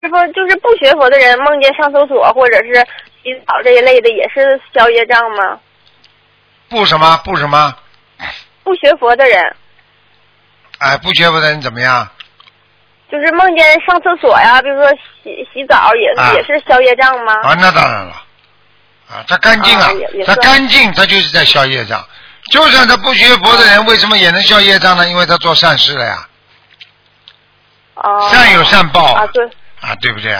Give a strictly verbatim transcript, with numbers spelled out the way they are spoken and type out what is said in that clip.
师傅，就是不学佛的人梦见上厕所或者是洗澡这一类的，也是消业障吗？ 不什么不什么？ 不学佛的人。 哎，不学佛的人怎么样？ 就是梦见上厕所呀，比如说洗洗澡也、啊、也是消业障吗？ 啊，那当然了，啊，他干净啊，啊他干净，他就是在消业障。就算他不学佛的人，啊、为什么也能消业障呢？因为他做善事了呀。 哦、啊。 善有善报啊，对。 啊，对不对啊？